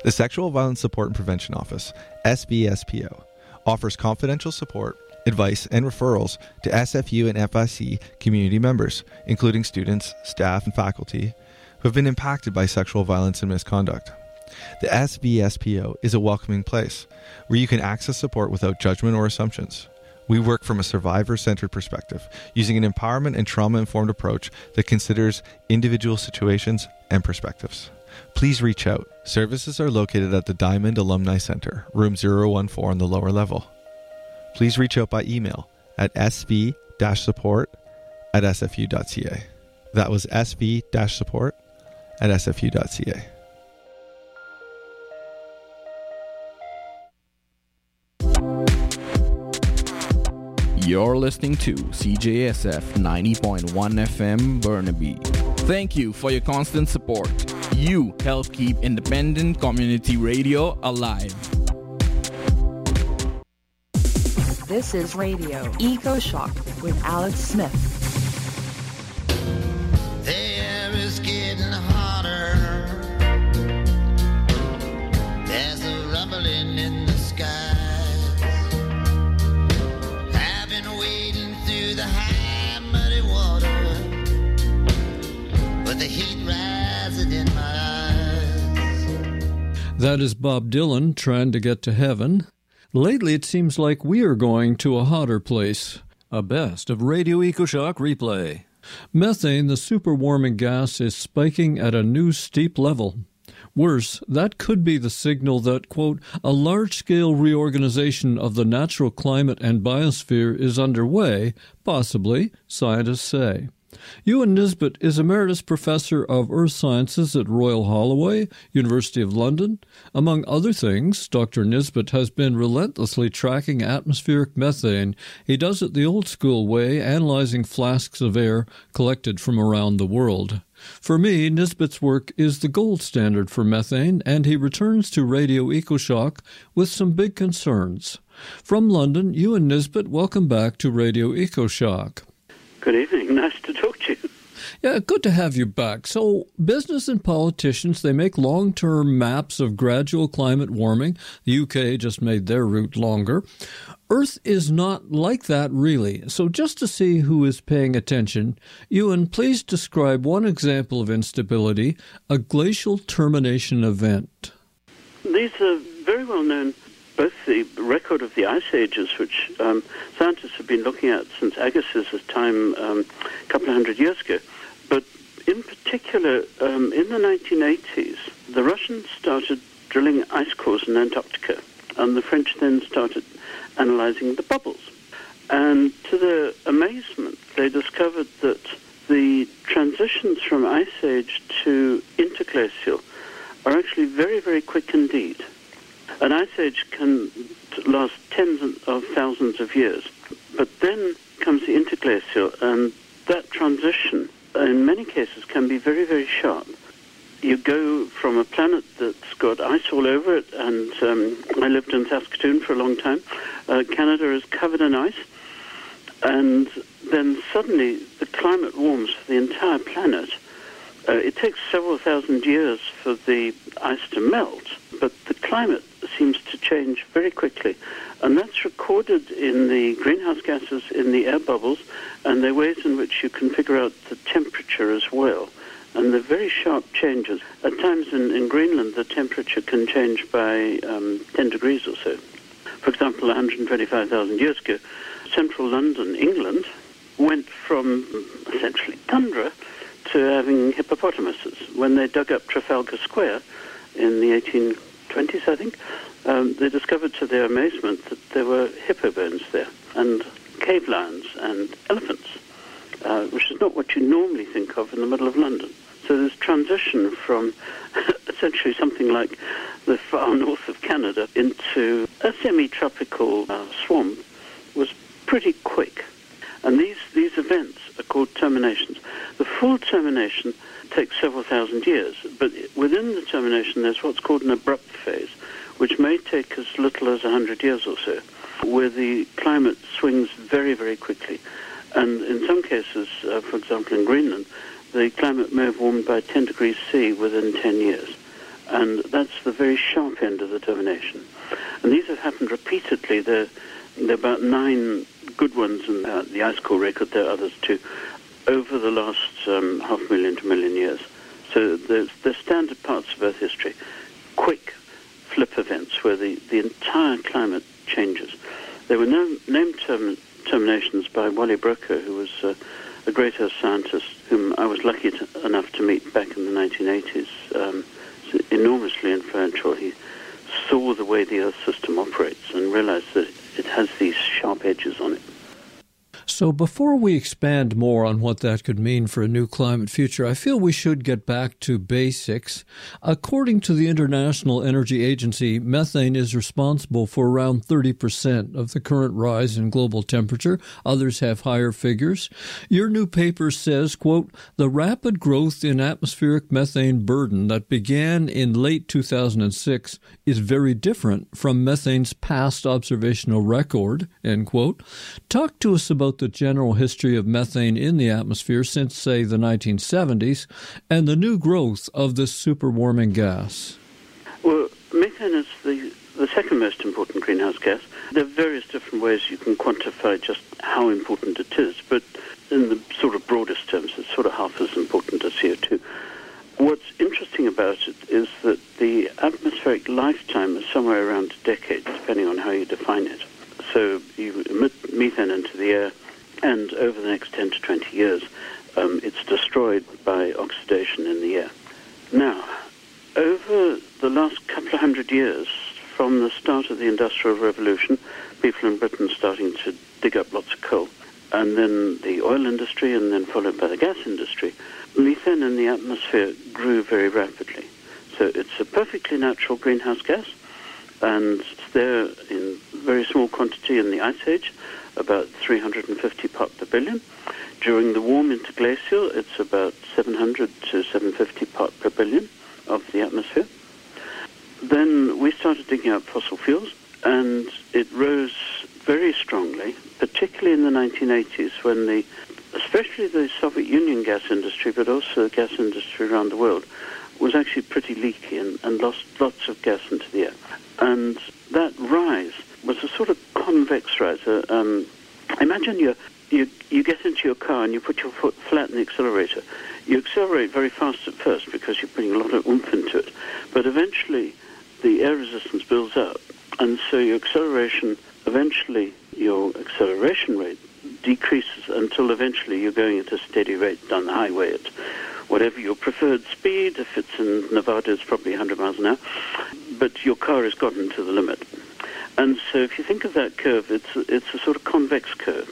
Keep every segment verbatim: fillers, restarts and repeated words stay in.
The Sexual Violence Support and Prevention Office, S V S P O, offers confidential support, advice, and referrals to S F U and F I C community members, including students, staff, and faculty who have been impacted by sexual violence and misconduct. The S V S P O is a welcoming place where you can access support without judgment or assumptions. We work from a survivor-centered perspective, using an empowerment and trauma-informed approach that considers individual situations and perspectives. Please reach out. Services are located at the Diamond Alumni Center, room zero one four on the lower level. Please reach out by email at s v dash support at s f u dot c a. That was s v dash support at s f u dot c a. You're listening to C J S F ninety point one F M Burnaby. Thank you for your constant support. You help keep independent community radio alive. This is Radio Eco Shock with Alex Smith. The air is getting hotter. There's a rumbling in the skies. I've been wading through the high muddy water, with the heat rising in my eyes. That is Bob Dylan trying to get to heaven. Lately, it seems like we are going to a hotter place. A best of Radio EcoShock replay. Methane, the superwarming gas, is spiking at a new steep level. Worse, that could be the signal that, quote, a large-scale reorganization of the natural climate and biosphere is underway, possibly, scientists say. Ewan Nisbet is Emeritus Professor of Earth Sciences at Royal Holloway, University of London. Among other things, Doctor Nisbet has been relentlessly tracking atmospheric methane. He does it the old-school way, analyzing flasks of air collected from around the world. For me, Nisbet's work is the gold standard for methane, and he returns to Radio EcoShock with some big concerns. From London, Ewan Nisbet, welcome back to Radio EcoShock. Good evening. Nice to talk to you. Yeah, good to have you back. So, business and politicians, they make long-term maps of gradual climate warming. The U K just made their route longer. Earth is not like that, really. So, just to see who is paying attention, Ewan, please describe one example of instability, a glacial termination event. These are very well known. Both the record of the ice ages, which um, scientists have been looking at since Agassiz's time um, a couple of hundred years ago, but in particular, um, in the nineteen eighties, the Russians started drilling ice cores in Antarctica, and the French then started analyzing the bubbles. And to their amazement, they discovered that the transitions from ice age to interglacial are actually very, very quick indeed. An ice age can last tens of thousands of years, but then comes the interglacial, and that transition, in many cases, can be very, very sharp. You go from a planet that's got ice all over it, and um, I lived in Saskatoon for a long time. Uh, Canada is covered in ice, and then suddenly the climate warms for the entire planet. Uh, it takes several thousand years for the ice to melt, but the climate seems to change very quickly. And that's recorded in the greenhouse gases in the air bubbles, and there are ways in which you can figure out the temperature as well. And they're very sharp changes. At times in, in Greenland, the temperature can change by um, ten degrees or so. For example, one hundred twenty-five thousand years ago, central London, England, went from essentially tundra to having hippopotamuses. When they dug up Trafalgar Square in the eighteen twenties, I think, um, they discovered to their amazement that there were hippo bones there, and cave lions and elephants, uh, which is not what you normally think of in the middle of London. So this transition from essentially something like the far north of Canada into a semi-tropical uh, swamp was pretty quick. And these, these events are called terminations. The full termination takes several thousand years, but within the termination there's what's called an abrupt phase, which may take as little as one hundred years or so, where the climate swings very, very quickly. And in some cases, uh, for example in Greenland, the climate may have warmed by ten degrees C within ten years. And that's the very sharp end of the termination. And these have happened repeatedly. There, there are about nine good ones in uh, the ice core record. There are others too, over the last um, half million to million years. So there's the standard parts of Earth history, quick flip events where the, the entire climate changes. There were no named term, terminations by Wally Broecker, who was uh, a great Earth scientist whom I was lucky to, enough to meet back in the nineteen eighties. Um, enormously influential. He saw the way the Earth system operates and realized that it has these sharp edges on it. So before we expand more on what that could mean for a new climate future, I feel we should get back to basics. According to the International Energy Agency, methane is responsible for around thirty percent of the current rise in global temperature. Others have higher figures. Your new paper says, quote, the rapid growth in atmospheric methane burden that began in late two thousand six is very different from methane's past observational record, end quote. Talk to us about the general history of methane in the atmosphere since, say, the nineteen seventies, and the new growth of this superwarming gas. Well, methane is the, the second most important greenhouse gas. There are various different ways you can quantify just how important it is, but in the sort of broadest terms, it's sort of half as important as C O two. What's interesting about it is that the atmospheric lifetime is somewhere around a decade, depending on how you define it. So you emit methane into the air, and over the next ten to twenty years, um, it's destroyed by oxidation in the air. Now, over the last couple of hundred years, from the start of the Industrial Revolution, people in Britain starting to dig up lots of coal, and then the oil industry, and then followed by the gas industry, methane in the atmosphere grew very rapidly. So it's a perfectly natural greenhouse gas, and it's there in very small quantity in the Ice Age, about three hundred fifty part per billion. During the warm interglacial, it's about seven hundred to seven hundred fifty part per billion of the atmosphere. Then we started digging up fossil fuels, and it rose very strongly, particularly in the nineteen eighties, when the, especially the Soviet Union gas industry, but also the gas industry around the world, was actually pretty leaky and, and lost lots of gas into the air. And that rise was a sort of convex rise. Uh, um, imagine you, you you get into your car and you put your foot flat in the accelerator. You accelerate very fast at first because you're putting a lot of oomph into it. But eventually the air resistance builds up. And so your acceleration, eventually your acceleration rate decreases until eventually you're going at a steady rate down the highway at whatever your preferred speed. If it's in Nevada, it's probably one hundred miles an hour. But your car has gotten to the limit. And so if you think of that curve, it's, it's a sort of convex curve.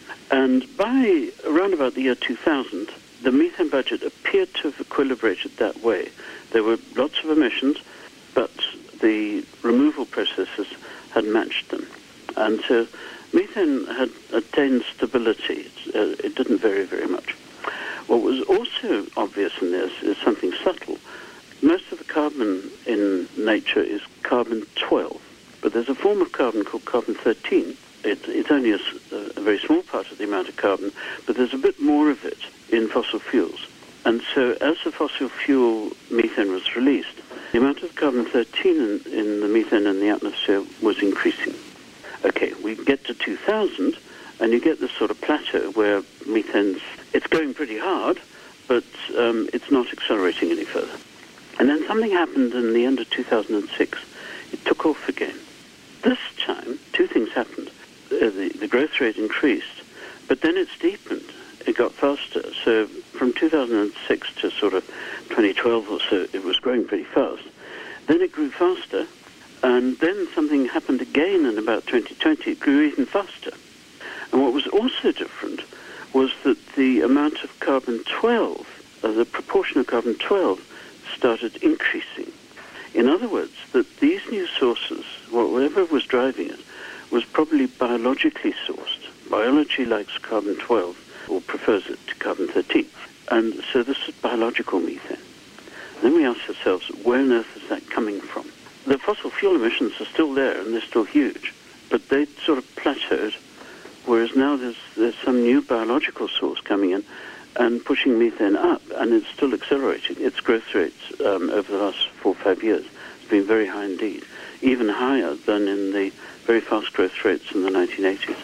And by around about the year two thousand, the methane budget appeared to have equilibrated that way. There were lots of emissions, but the removal processes had matched them. And so methane had attained stability. It, uh, it didn't vary very much. What was also obvious in this is something subtle. Most of the carbon in nature is carbon twelve, but there's a form of carbon called carbon thirteen. It, it's only a, a very small part of the amount of carbon, but there's a bit more of it in fossil fuels. And so as the fossil fuel methane was released, the amount of carbon thirteen in, in the methane in the atmosphere was increasing. Okay, we get to two thousand, and you get this sort of plateau where methane's, it's going pretty hard, but um, it's not accelerating any further. And then something happened in the end of two thousand six. It took off again. This time, two things happened. Uh, the, the growth rate increased, but then it steepened. It got faster. So from two thousand six to sort of twenty twelve or so, it was growing pretty fast. Then it grew faster, and then something happened again in about twenty twenty. It grew even faster. And what was also different was that the amount of carbon twelve, uh, the proportion of carbon twelve, started increasing. In other words, that these new sources, whatever was driving it, was probably biologically sourced. Biology likes carbon twelve, or prefers it to carbon thirteen. And so this is biological methane. Then we ask ourselves, where on earth is that coming from? The fossil fuel emissions are still there, and they're still huge, but they sort of plateaued, whereas now there's, there's some new biological source coming in, and pushing methane up, and it's still accelerating. Its growth rates um, over the last four or five years has been very high indeed, even higher than in the very fast growth rates in the nineteen eighties.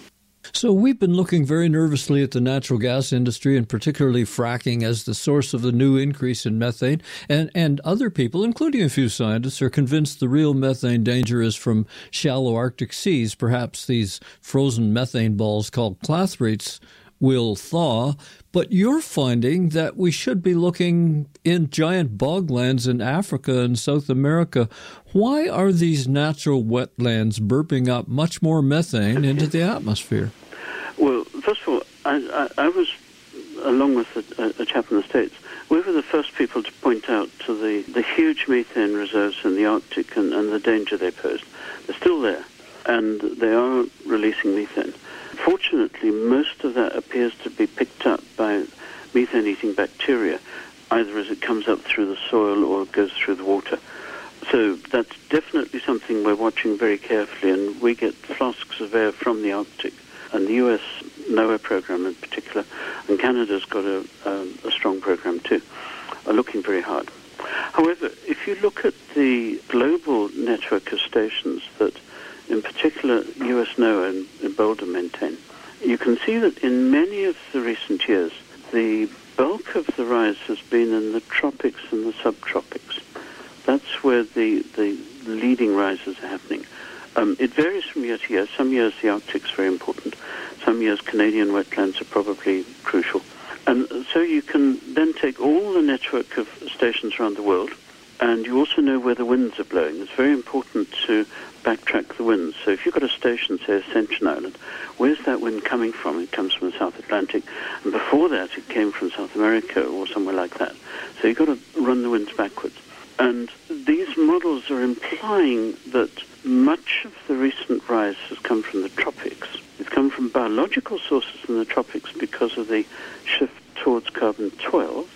So we've been looking very nervously at the natural gas industry, and particularly fracking, as the source of the new increase in methane. And, and other people, including a few scientists, are convinced the real methane danger is from shallow Arctic seas. Perhaps these frozen methane balls called clathrates will thaw. But you're finding that we should be looking in giant boglands in Africa and South America. Why are these natural wetlands burping up much more methane into the atmosphere? Well, first of all, I, I, I was, along with a, a chap in the States, we were the first people to point out to the, the huge methane reserves in the Arctic and, and the danger they posed. They're still there, and they are releasing methane. Fortunately, most of that appears to be picked up by methane-eating bacteria, either as it comes up through the soil or goes through the water. So that's definitely something we're watching very carefully, and we get flasks of air from the Arctic, and the U S NOAA program in particular, and Canada's got a, a, a strong program too, are looking very hard. However, if you look at the global network of stations that in particular U S NOAA and, and Boulder maintain, you can see that in many of the recent years, the bulk of the rise has been in the tropics and the subtropics. That's where the, the leading rises are happening. Um, it varies from year to year. Some years the Arctic's very important. Some years Canadian wetlands are probably crucial. And so you can then take all the network of stations around the world, and you also know where the winds are blowing. It's very important to backtrack the winds. So if you've got a station, say Ascension Island, where's that wind coming from? It comes from the South Atlantic. And before that, it came from South America or somewhere like that. So you've got to run the winds backwards. And these models are implying that much of the recent rise has come from the tropics. It's come from biological sources in the tropics because of the shift towards carbon twelve.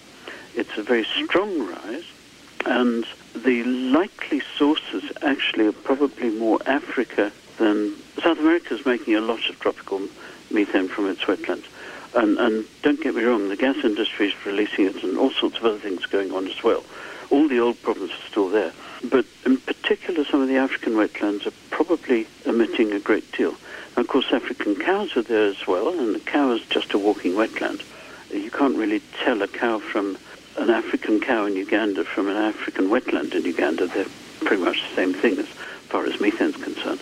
It's a very strong rise, and the likely sources actually are probably more Africa than... South America is making a lot of tropical methane from its wetlands. And, and don't get me wrong, the gas industry is releasing it, and all sorts of other things going on as well. All the old problems are still there. But in particular, some of the African wetlands are probably emitting a great deal. And of course, African cows are there as well, and the cow is just a walking wetland. You can't really tell a cow from an African cow in Uganda from an African wetland in Uganda. They're pretty much the same thing as far as methane's concerned.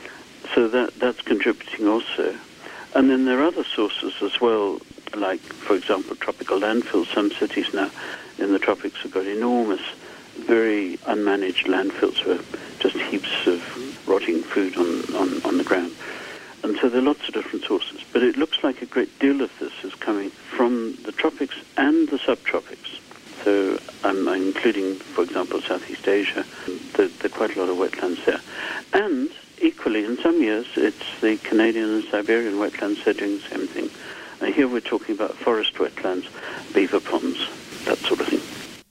So that that's contributing also. And then there are other sources as well, like, for example, tropical landfills. Some cities now in the tropics have got enormous, very unmanaged landfills where just heaps of rotting food on, on, on the ground. And so there are lots of different sources. But it looks like a great deal of this is coming from the tropics and the subtropics. So I'm including, for example, Southeast Asia. There, there are quite a lot of wetlands there. And equally, in some years, it's the Canadian and Siberian wetlands. They're doing the same thing. And here we're talking about forest wetlands, beaver ponds, that sort of thing.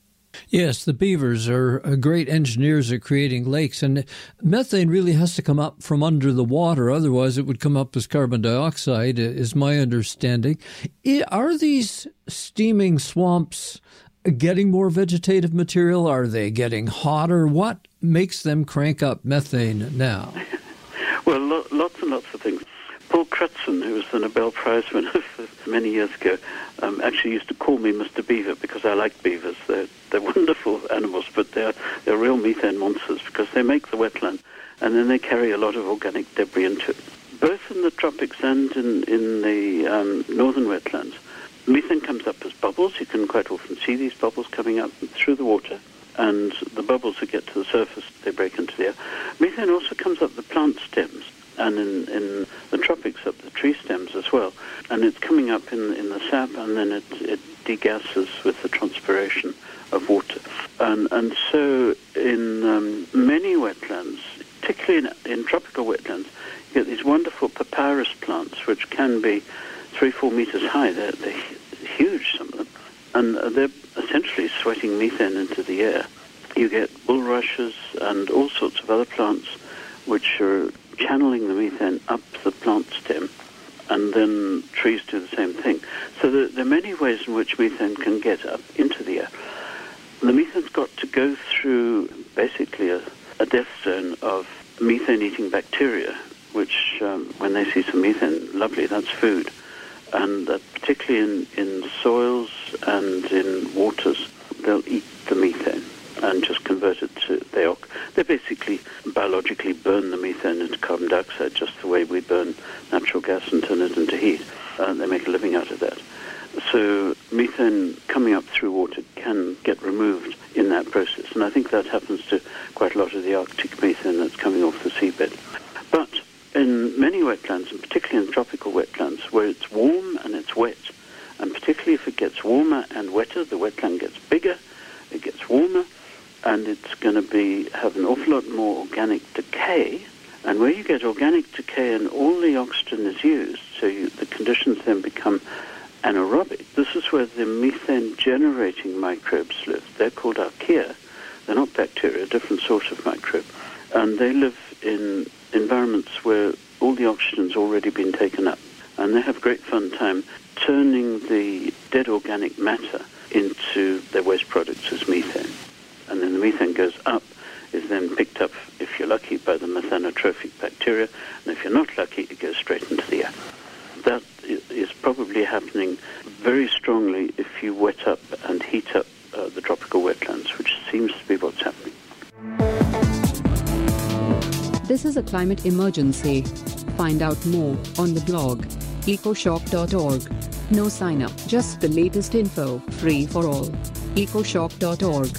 Yes, the beavers are great engineers at creating lakes, and methane really has to come up from under the water. Otherwise, it would come up as carbon dioxide, is my understanding. Are these steaming swamps getting more vegetative material? Are they getting hotter? What makes them crank up methane now? Well, lo- lots and lots of things. Paul Crutzen, who was the Nobel Prize winner many years ago, um, actually used to call me Mister Beaver because I like beavers. They're, they're wonderful animals, but they're, they're real methane monsters because they make the wetland and then they carry a lot of organic debris into it. Both in the tropics and in, in the um, northern wetlands, methane comes up as bubbles. You can quite often see these bubbles coming up through the water, and the bubbles that get to the surface, they break into the air. Methane also comes up the plant stems, and in, in the tropics up the tree stems as well. And it's coming up in, in the sap, and then it, it degasses with the transpiration of water. And, and so in um, many wetlands, particularly in, in tropical wetlands, you get these wonderful papyrus plants, which can be three, four meters high. They're, they're huge, some of them. And they're essentially sweating methane into the air. You get bulrushes and all sorts of other plants which are channeling the methane up the plant stem and then trees do the same thing. So there, there are many ways in which methane can get up into the air. The methane's got to go through basically a, a death zone of methane-eating bacteria, which, um, when they see some methane, lovely, that's food. And uh, particularly in, in soils and in waters, they'll eat the methane and just convert it to, they, they basically biologically burn the methane into carbon dioxide, just the way we burn natural gas and turn it into heat. Uh, they make a living out of that. So methane coming up through water can get removed in that process. And I think that happens to quite a lot of the Arctic methane that's coming off the seabed. But in many wetlands, and particularly in tropical wetlands, where it's warm and it's wet, and particularly if it gets warmer and wetter, the wetland gets bigger, it gets warmer, and it's going to be have an awful lot more organic decay. And where you get organic decay and all the oxygen is used, so you, the conditions then become anaerobic. This is where the methane-generating microbes live. They're called archaea. They're not bacteria, a different sort of microbe. And they live in environments where all the oxygen's already been taken up. And they have great fun time turning the dead organic matter into their waste products as methane. And then the methane goes up, is then picked up, if you're lucky, by the methanotrophic bacteria, and if you're not lucky, it goes straight into the air. That is probably happening very strongly if you wet up and heat up uh, the tropical wetlands, which seems to be what's happening. This is a climate emergency. Find out more on the blog ecoshock dot org. No sign up, just the latest info, free for all. ecoshock dot org.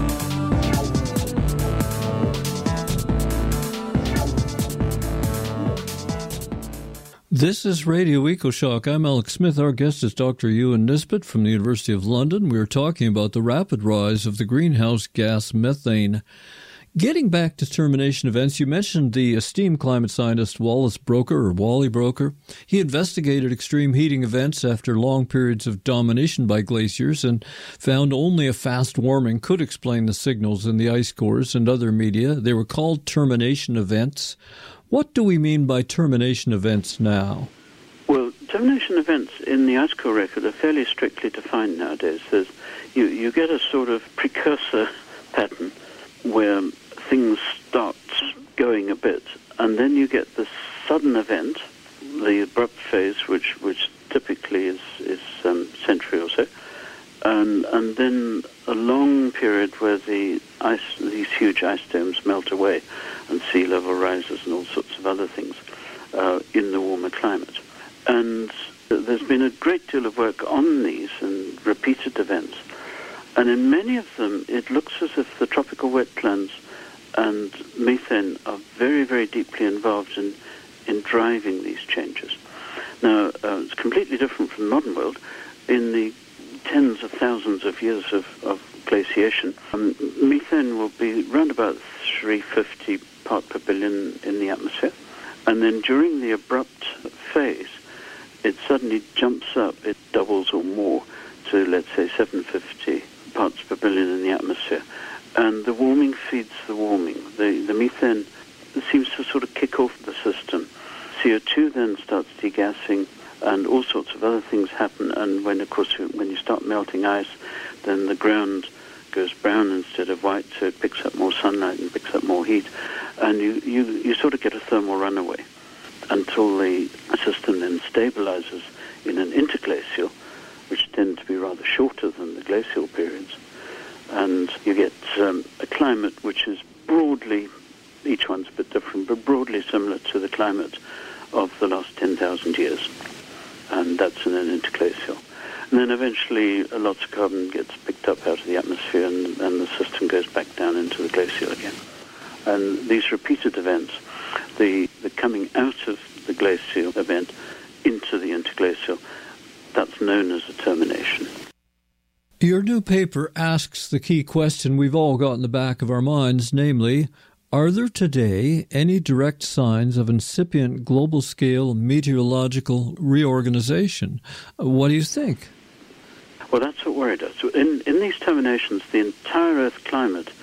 This is Radio EcoShock. I'm Alex Smith. Our guest is Doctor Ewan Nisbet from the University of London. We are talking about the rapid rise of the greenhouse gas methane. Getting back to termination events, you mentioned the esteemed climate scientist Wallace Broecker, or Wally Broecker. He investigated extreme heating events after long periods of domination by glaciers and found only a fast warming could explain the signals in the ice cores and other media. They were called termination events. What do we mean by termination events now? Well, termination events in the ice core record are fairly strictly defined nowadays. There's, you, you get a sort of precursor pattern where things start going a bit, and then you get the sudden event, the abrupt phase, which which typically is is um, century or so, and and then a long period where the ice, these huge ice domes melt away, and sea level rises, and all sorts of other things uh, in the warmer climate. And there's been a great deal of work on these and repeated events. And in many of them, it looks as if the tropical wetlands and methane are very, very deeply involved in, in driving these changes. Now, uh, it's completely different from the modern world. In the tens of thousands of years of, of glaciation, um, methane will be around about three hundred fifty parts per billion in the atmosphere. And then during the abrupt phase, it suddenly jumps up, it doubles or more to, let's say, seven hundred fifty parts per billion in the atmosphere. And the warming feeds the warming. The, the methane seems to sort of kick off the system. C O two then starts degassing, and all sorts of other things happen. And when, of course, when you start melting ice, then the ground goes brown instead of white, so it picks up more sunlight and picks up more heat. And you, you, you sort of get a thermal runaway until the system then stabilizes in an interglacial, which tend to be rather shorter than the glacial periods. And you get um, a climate which is broadly, each one's a bit different, but broadly similar to the climate of the last ten thousand years. And that's in an interglacial. And then eventually uh, lots of carbon gets picked up out of the atmosphere, and, and the system goes back down into the glacial again. And these repeated events, the, the coming out of the glacial event into the interglacial, that's known as a termination. Your new paper asks the key question we've all got in the back of our minds, namely, are there today any direct signs of incipient global-scale meteorological reorganization? What do you think? Well, that's what worried us. In, in these terminations, the entire Earth climate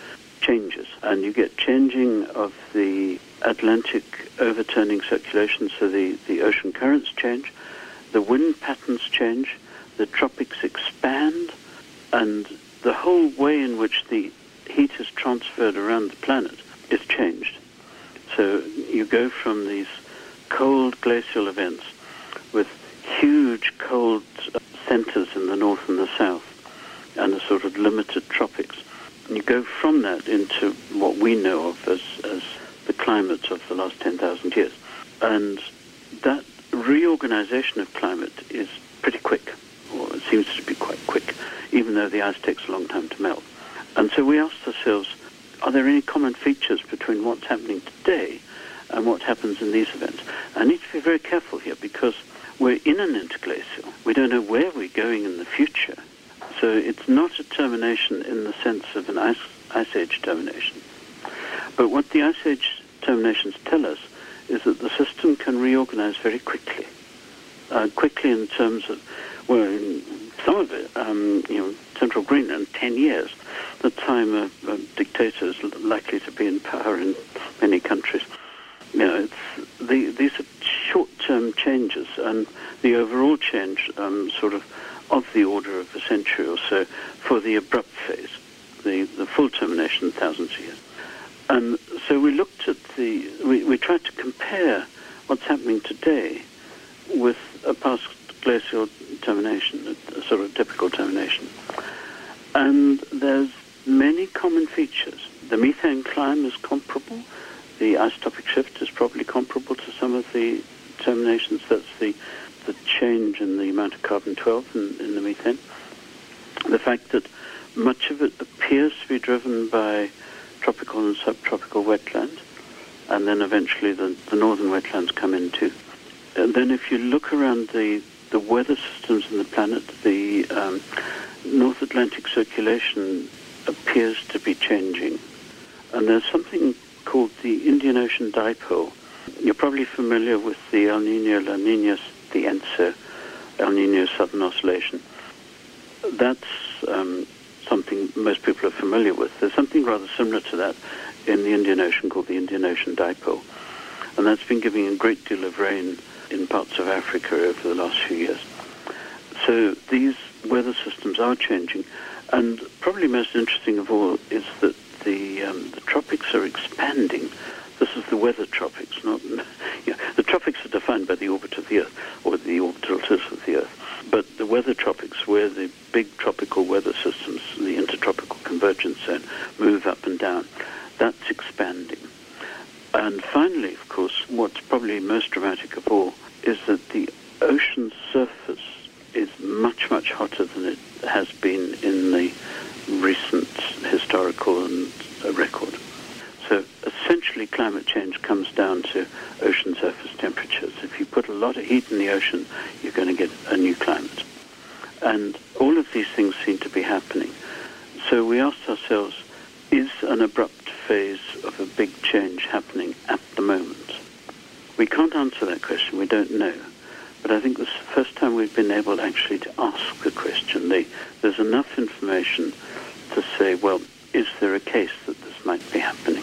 changes, and you get changing of the Atlantic overturning circulation, so the, the ocean currents change, the wind patterns change, the tropics expand, and the whole way in which the heat is transferred around the planet is changed. So you go from these cold glacial events with huge cold centers in the north and the south and a sort of limited tropics. And you go from that into what we know of as, as the climate of the last ten thousand years. And that reorganization of climate is pretty quick, or it seems to be quite quick, even though the ice takes a long time to melt. And so we asked ourselves, are there any common features between what's happening today and what happens in these events? I need to be very careful here because we're in an interglacial. We don't know where we're going in the future. So it's not a termination in the sense of an ice, ice age termination. But what the ice age terminations tell us is that the system can reorganize very quickly. Uh, quickly in terms of, well, in some of it, um, you know, central Greenland, ten years, the time a, a dictator is likely to be in power in many countries. You know, it's, the, these are short-term changes, and the overall change um, sort of of the order of a century or so for the abrupt phase, the, the full termination, thousands of years. And so we looked at the, we, we tried to compare what's happening today with a past glacial termination, a, a sort of typical termination. And there's many common features. The methane climb is comparable. The isotopic shift is probably comparable to some of the terminations. That's the the change in the amount of carbon twelve in, in the methane. The fact that much of it appears to be driven by tropical and subtropical wetlands, and then eventually the, the northern wetlands come in too. And then if you look around the, the weather systems in the planet, the um, North Atlantic circulation appears to be changing. And there's something called the Indian Ocean Dipole. You're probably familiar with the El Niño, La Niña, the E N S O, El Niño Southern Oscillation. That's um, something most people are familiar with. There's something rather similar to that in the Indian Ocean called the Indian Ocean Dipole. And that's been giving a great deal of rain in parts of Africa over the last few years. So these weather systems are changing. And probably most interesting of all is that the, um, the tropics are expanding. This is the weather tropics, not you know, the tropics are defined by the orbit of the Earth, or the orbital tilt of the Earth. But the weather tropics, where the big tropical weather systems, the intertropical convergence zone, move up and down, that's expanding. And finally, of course, what's probably most dramatic of all is that the ocean surface is much, much hotter than it has been in the recent historical and uh, record. So essentially climate change comes down to ocean surface temperatures. If you put a lot of heat in the ocean, you're going to get a new climate. And all of these things seem to be happening. So we asked ourselves, is an abrupt phase of a big change happening at the moment? We can't answer that question, we don't know. But I think this is the first time we've been able actually to ask the question. They, there's enough information to say, well, is there a case that this might be happening?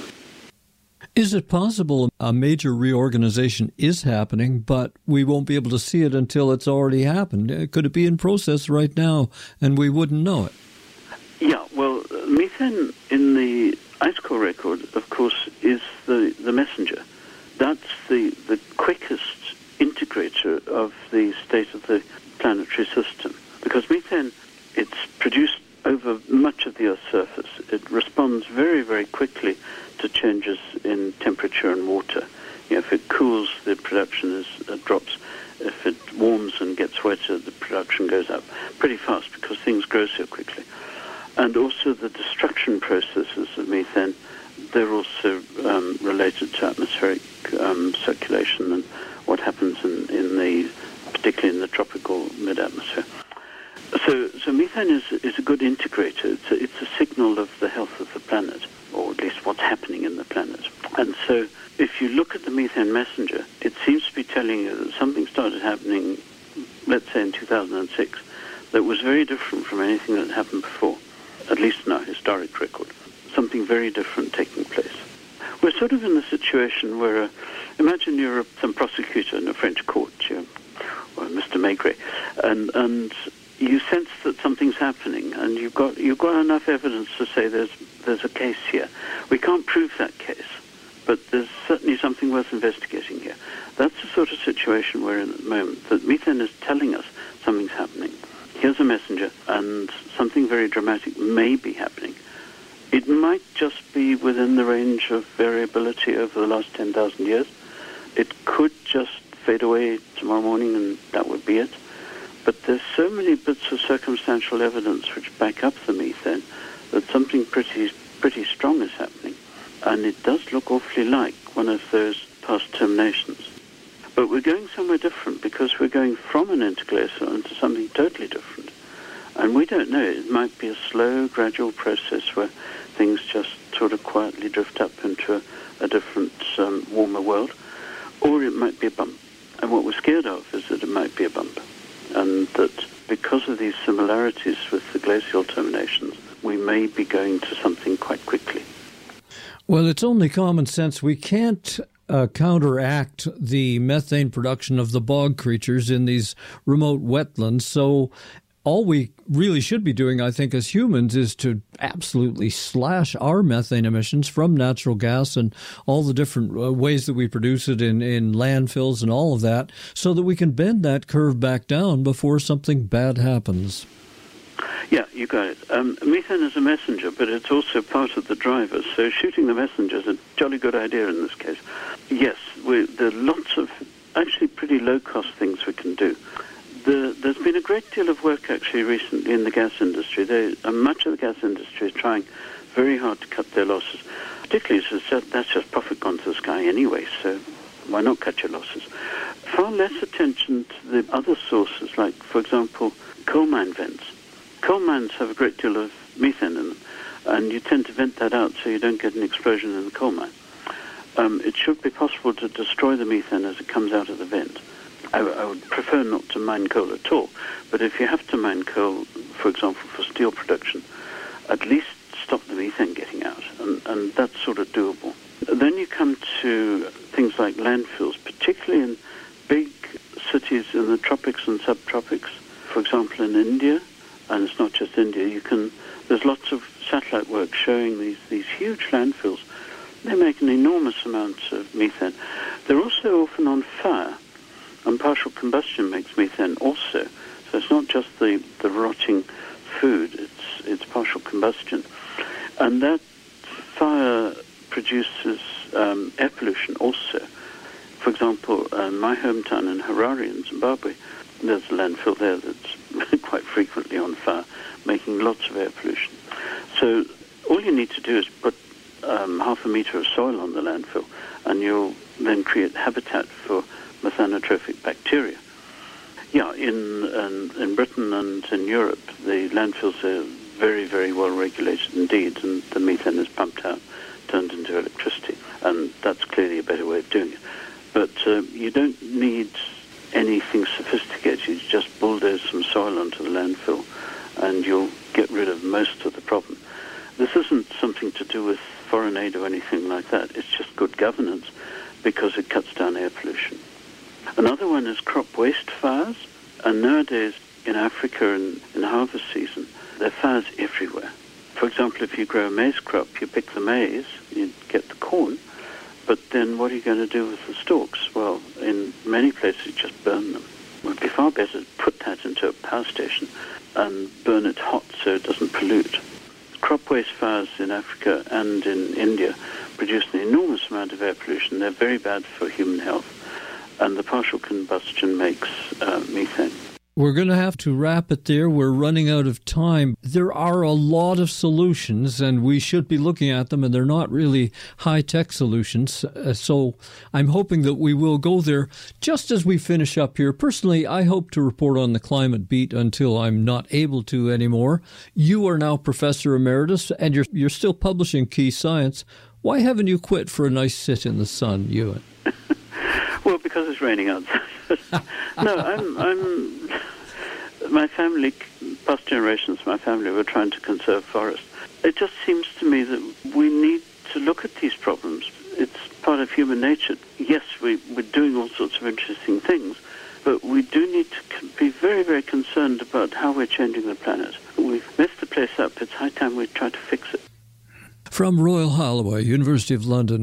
Is it possible a major reorganization is happening, but we won't be able to see it until it's already happened? Could it be in process right now and we wouldn't know it? Yeah, well, methane in the ice core record, of course, is the, the messenger. That's the, the quickest integrator of the state of the planetary system. Because methane, it's produced over much of the Earth's surface. It responds very, very quickly to changes in temperature and water. You know, if it cools, the production is uh, drops. If it warms and gets wetter, the production goes up pretty fast because things grow so quickly. And also the destruction processes of methane, they're also um, related to atmospheric um, circulation and what happens in, in the, particularly in the tropical mid-atmosphere. So, so methane is, is a good integrator. It's a, it's a signal of the health of the planet, or at least what's happening in the planet. And so if you look at the methane messenger, it seems to be telling you that something started happening, let's say in two thousand six, that was very different from anything that happened before, at least in our historic record. Something something very different taking place. We're sort of in a situation where, uh, imagine you're a, some prosecutor in a French court, you or Mister Maigret, and and you sense that something's happening, and you've got you've got enough evidence to say there's there's a case here. We can't prove that case, but there's certainly something worth investigating here. That's the sort of situation we're in at the moment, that methane is telling us something's happening. Here's a messenger, and something very dramatic may be happening. It might just be within the range of variability over the last ten thousand years. It could just fade away tomorrow morning, and that would be it. But there's so many bits of circumstantial evidence which back up the methane that something pretty pretty strong is happening. And it does look awfully like one of those past terminations. But we're going somewhere different, because we're going from an interglacial into something totally different. And we don't know. It might be a slow, gradual process where things just sort of quietly drift up into a, a different, um, warmer world. Or it might be a bump. And what we're scared of is that it might be a bump. And that because of these similarities with the glacial terminations, we may be going to something quite quickly. Well, it's only common sense. We can't uh, counteract the methane production of the bog creatures in these remote wetlands. So all we really should be doing, I think, as humans, is to absolutely slash our methane emissions from natural gas and all the different uh, ways that we produce it in, in landfills and all of that, so that we can bend that curve back down before something bad happens. Yeah, you got it. Um, methane is a messenger, but it's also part of the driver. So shooting the messenger is a jolly good idea in this case. Yes, we, there are lots of actually pretty low-cost things we can do. The, there's been a great deal of work actually recently in the gas industry. They, uh, much of the gas industry is trying very hard to cut their losses, particularly as just, that's just profit gone to the sky anyway, so why not cut your losses? Far less attention to the other sources, like, for example, coal mine vents. Coal mines have a great deal of methane in them, and you tend to vent that out so you don't get an explosion in the coal mine. Um, it should be possible to destroy the methane as it comes out of the vent. I, I would prefer not to mine coal at all, but if you have to mine coal, for example, for steel production, at least stop the methane getting out, and, and that's sort of doable. Then you come to things like landfills, particularly in big cities in the tropics and subtropics. For example, in India, and it's not just India, you can, there's lots of satellite work showing these, these huge landfills. They make an enormous amount of methane. They're also often on fire, and partial combustion makes methane also. So it's not just the, the rotting food, it's, it's partial combustion. And that fire produces um, air pollution also. For example, uh, my hometown in Harare in Zimbabwe, there's a landfill there that's quite frequently on fire, making lots of air pollution. So all you need to do is put um, half a meter of soil on the landfill, and you'll then create habitat for methanotrophic bacteria. Yeah, in, in in Britain and in Europe, the landfills are very, very well regulated indeed, and the methane is pumped out, turned into electricity, and that's clearly a better way of doing it. But uh, you don't need anything sophisticated. You just bulldoze some soil onto the landfill, and you'll get rid of most of the problem. This isn't something to do with foreign aid or anything like that. It's just good governance, because it cuts down air pollution. Another one is crop waste fires, and nowadays in Africa and in harvest season, there are fires everywhere. For example, if you grow a maize crop, you pick the maize, you get the corn, but then what are you going to do with the stalks? Well, in many places, you just burn them. It would be far better to put that into a power station and burn it hot so it doesn't pollute. Crop waste fires in Africa and in India produce an enormous amount of air pollution. They're very bad for human health, and the partial combustion makes uh, methane. We're going to have to wrap it there. We're running out of time. There are a lot of solutions, and we should be looking at them, and they're not really high-tech solutions. Uh, so I'm hoping that we will go there. Just as we finish up here, personally, I hope to report on the climate beat until I'm not able to anymore. You are now Professor Emeritus, and you're you're still publishing Key Science. Why haven't you quit for a nice sit in the sun, Ewan? Well, because it's raining outside. No, I'm, I'm, my family, past generations of my family were trying to conserve forests. It just seems to me that we need to look at these problems. It's part of human nature. Yes, we, we're doing all sorts of interesting things, but we do need to be very, very concerned about how we're changing the planet. We've messed the place up. It's high time we try to fix it. From Royal Holloway, University of London,